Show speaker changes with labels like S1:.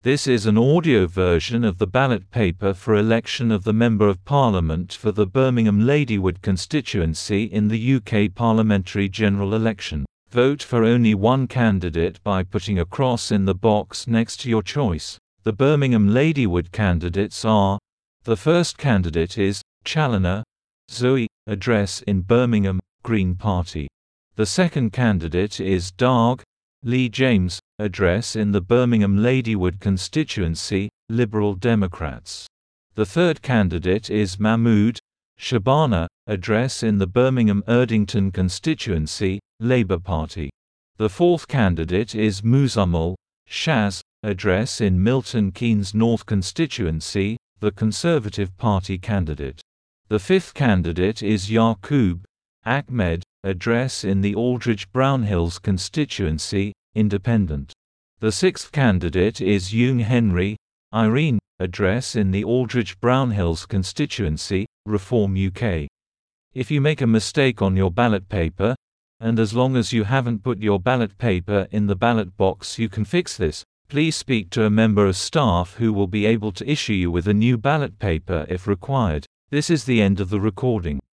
S1: This is an audio version of the ballot paper for election of the Member of Parliament for the Birmingham Ladywood constituency in the UK parliamentary general election. Vote for only one candidate by putting a cross in the box next to your choice. The Birmingham Ladywood candidates are: the first candidate is Challoner Zoe, address in Birmingham, Green Party. The second candidate is Darg Lee James, address in the Birmingham Ladywood constituency, Liberal Democrats. The third candidate is Mahmood Shabana, address in the Birmingham Erdington constituency, Labour Party. The fourth candidate is Muzammil Shaz, address in Milton Keynes North constituency, the Conservative Party candidate. The fifth candidate is Yaqub Ahmed, address in the Aldridge Brownhills constituency, Independent. The sixth candidate is Young Henry Irene, address in the Aldridge Brownhills constituency, Reform UK. If you make a mistake on your ballot paper, and as long as you haven't put your ballot paper in the ballot box, you can fix this. Please speak to a member of staff who will be able to issue you with a new ballot paper if required. This is the end of the recording.